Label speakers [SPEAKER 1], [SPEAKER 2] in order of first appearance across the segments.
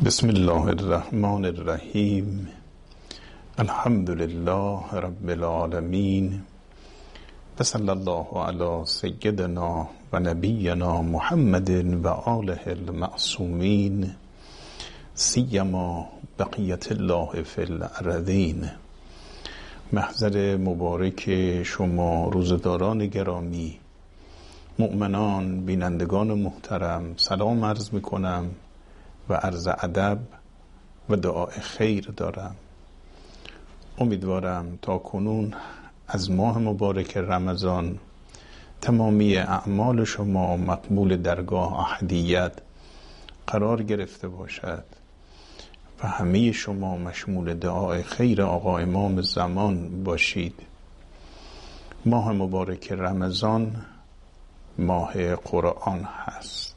[SPEAKER 1] بسم الله الرحمن الرحیم. الحمد لله رب العالمین و صلی الله علی سیدنا و نبینا محمد و آله المعصومین سیما بقیت الله فی الارضین. محضر مبارک شما روزداران گرامی، مؤمنان، بینندگان محترم، سلام عرض می کنم و عرض ادب و دعای خیر دارم. امیدوارم تا کنون از ماه مبارک رمضان تمامی اعمال شما مقبول درگاه احدیت قرار گرفته باشد و همه شما مشمول دعای خیر آقا امام زمان باشید. ماه مبارک رمضان ماه قرآن هست.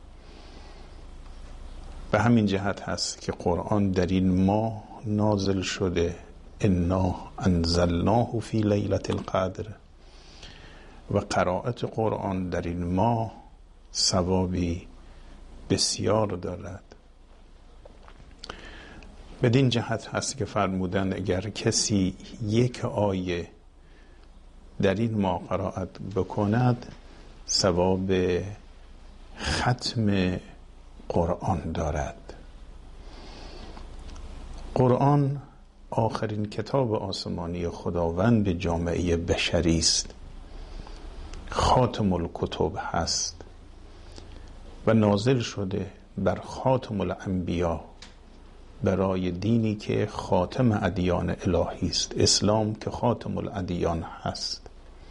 [SPEAKER 1] به همین جهت هست که قرآن در این ماه نازل شده. انا انزلناه فی لیلة القدر و قرائت قرآن در این ماه ثوابی بسیار دارد. بدین جهت هست که فرمودن اگر کسی یک آیه در این ماه قرائت بکند ثواب ختم قرآن دارد. قرآن آخرین کتاب آسمانی خداوند به جامعه بشری است. خاتم الکتب هست و نازل شده بر خاتم الانبیا، برای دینی که خاتم ادیان الهی است، اسلام که خاتم الادیان هست.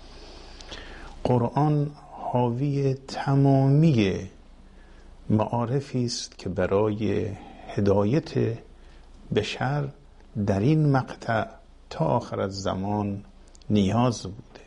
[SPEAKER 1] قرآن حاوی تمامی معارفی است که برای هدایت بشر در این مقطع تا آخر الزمان نیاز بوده.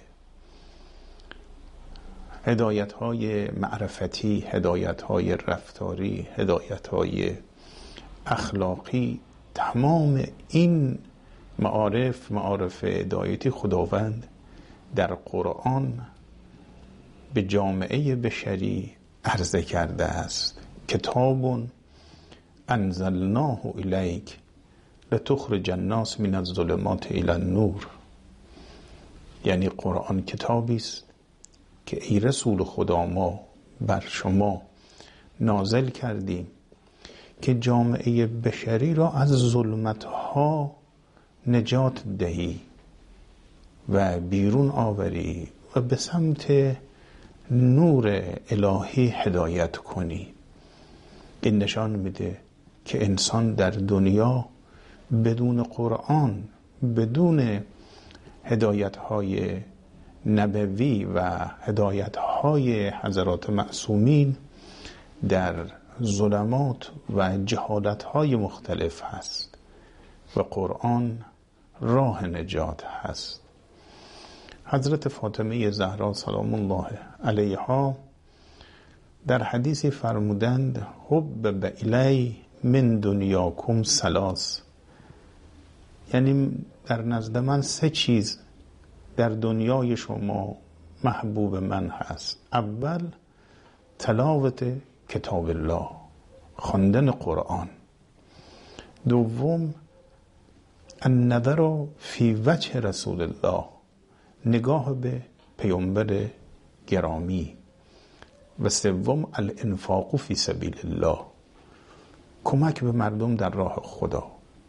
[SPEAKER 1] هدایت‌های معرفتی، هدایت‌های رفتاری، هدایت‌های اخلاقی، تمام این معارف هدایتی خداوند در قرآن به جامعه بشری عرضه کرده است. کتاب انزلناه الیک لتخرج الناس من الظلمات الی النور. یعنی قرآن کتابی است که ای رسول خدا ما بر شما نازل کردیم که جامعه بشری را از ظلمتها نجات دهی و بیرون آوری و به سمت نور الهی هدایت کنی. این نشان میده که انسان در دنیا بدون قرآن، بدون هدایت‌های نبوی و هدایت‌های حضرات معصومین در ظلمات و جهالت‌های مختلف هست و قرآن راه نجات هست. حضرت فاطمه زهرا سلام الله علیها در حدیثی فرمودند حبب الی من دنیاکم ثلاث. یعنی در نزد من 3 چیز در دنیای شما محبوب من هست. اول تلاوت کتاب الله، خواندن قرآن. دوم النظر فی وجه رسول الله، نگاه به پیامبر گرامی. و سوم الانفاق فی سبیل الله، کمک به مردم در راه خدا.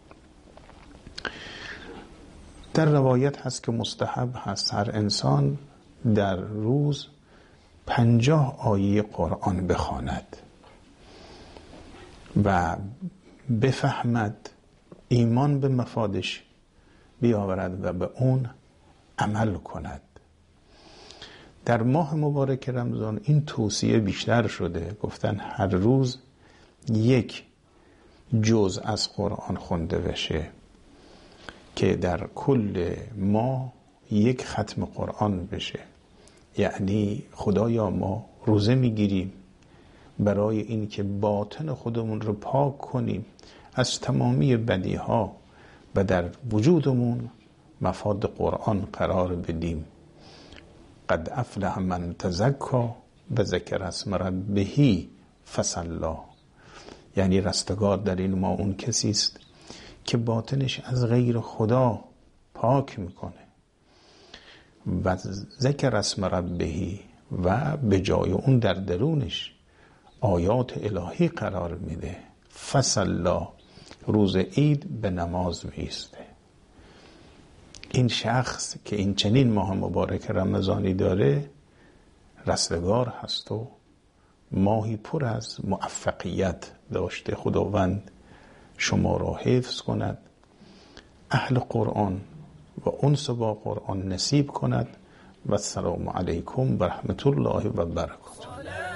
[SPEAKER 1] در روایت هست که مستحب هست هر انسان در روز 50 آیه قرآن بخواند و بفهمد، ایمان به مفادش بیاورد و به اون عمل کند. در ماه مبارک رمضان این توصیه بیشتر شده. گفتن هر روز 1 جزء از قرآن خونده بشه که در کل ماه 1 ختم قرآن بشه. یعنی خدایا ما روزه میگیریم برای این که باطن خودمون رو پاک کنیم از تمامی بدیها و در وجودمون مفاد قرآن قرار بدیم. قد افلح من تزکا و ذکر اسم ربه فصلی. یعنی رستگار در این ما اون کسی است که باطنش از غیر خدا پاک میکنه و ذکر اسم ربهی و به جای اون در درونش آیات الهی قرار میده. فصلا، روز عید به نماز میسته. این شخص که این چنین ماه مبارک رمضانی داره رستگار هست و ماهی پر از موفقیت داشته. خداوند شما را حفظ کند، اهل قرآن و انس با قرآن نصیب کند و السلام علیکم و رحمت الله و برکاته.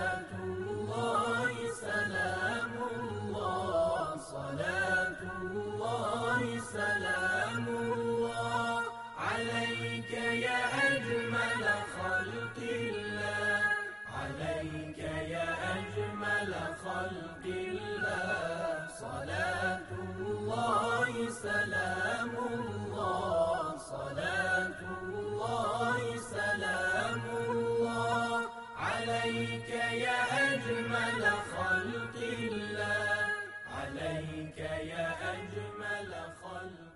[SPEAKER 2] عليك يا أجمل خلق الله، عليك يا أجمل خلق